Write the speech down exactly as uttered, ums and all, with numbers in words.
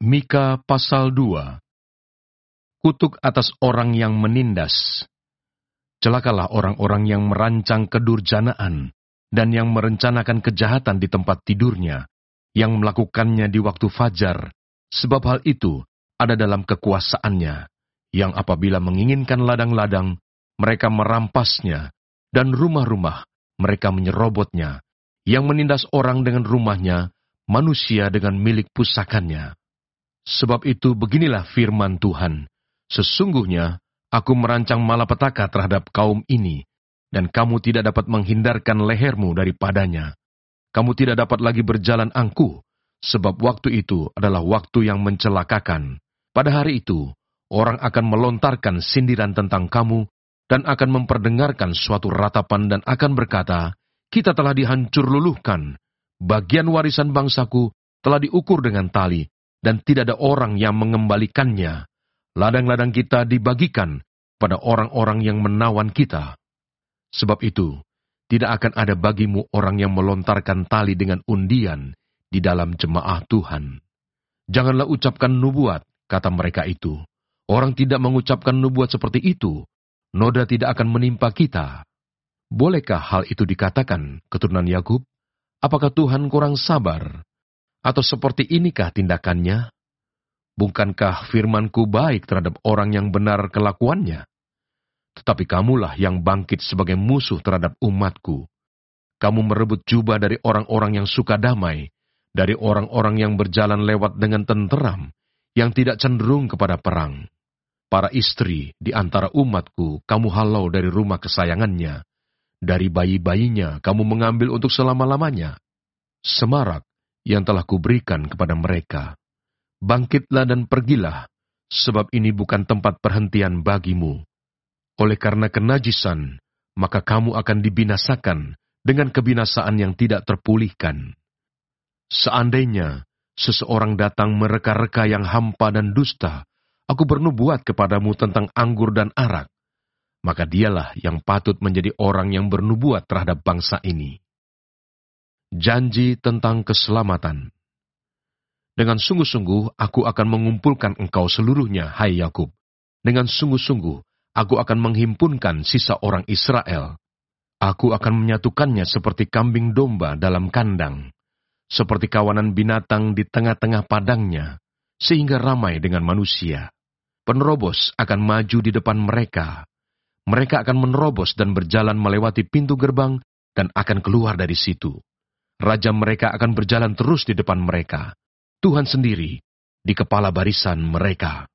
Mika pasal dua. Kutuk atas orang yang menindas. Celakalah orang-orang yang merancang kedurjanaan dan yang merencanakan kejahatan di tempat tidurnya, yang melakukannya di waktu fajar, sebab hal itu ada dalam kekuasaannya, yang apabila menginginkan ladang-ladang, mereka merampasnya, dan rumah-rumah mereka menyerobotnya, yang menindas orang dengan rumahnya, manusia dengan milik pusakannya. Sebab itu beginilah firman Tuhan, sesungguhnya aku merancang malapetaka terhadap kaum ini, dan kamu tidak dapat menghindarkan lehermu daripadanya. Kamu tidak dapat lagi berjalan angkuh, sebab waktu itu adalah waktu yang mencelakakan. Pada hari itu, orang akan melontarkan sindiran tentang kamu, dan akan memperdengarkan suatu ratapan dan akan berkata, kita telah dihancur luluhkan, bagian warisan bangsaku telah diukur dengan tali, dan tidak ada orang yang mengembalikannya. Ladang-ladang kita dibagikan pada orang-orang yang menawan kita. Sebab itu, tidak akan ada bagimu orang yang melontarkan tali dengan undian di dalam jemaah Tuhan. Janganlah ucapkan nubuat, kata mereka itu. Orang tidak mengucapkan nubuat seperti itu, noda tidak akan menimpa kita. Bolehkah hal itu dikatakan, keturunan Yakub? Apakah Tuhan kurang sabar? Atau seperti inikah tindakannya? Bukankah firmanku baik terhadap orang yang benar kelakuannya? Tetapi kamulah yang bangkit sebagai musuh terhadap umatku. Kamu merebut jubah dari orang-orang yang suka damai, dari orang-orang yang berjalan lewat dengan tenteram, yang tidak cenderung kepada perang. Para istri di antara umatku kamu halau dari rumah kesayangannya, dari bayi-bayinya kamu mengambil untuk selama-lamanya. Semarak yang telah kuberikan kepada mereka. Bangkitlah dan pergilah, sebab ini bukan tempat perhentian bagimu. Oleh karena kenajisan, maka kamu akan dibinasakan dengan kebinasaan yang tidak terpulihkan. Seandainya seseorang datang mereka-reka yang hampa dan dusta, aku bernubuat kepadamu tentang anggur dan arak, maka dialah yang patut menjadi orang yang bernubuat terhadap bangsa ini. Janji tentang keselamatan. Dengan sungguh-sungguh aku akan mengumpulkan engkau seluruhnya, hai Yakub. Dengan sungguh-sungguh aku akan menghimpunkan sisa orang Israel. Aku akan menyatukannya seperti kambing domba dalam kandang, seperti kawanan binatang di tengah-tengah padangnya, sehingga ramai dengan manusia. Penerobos akan maju di depan mereka. Mereka akan menerobos dan berjalan melewati pintu gerbang dan akan keluar dari situ. Raja mereka akan berjalan terus di depan mereka. Tuhan sendiri di kepala barisan mereka.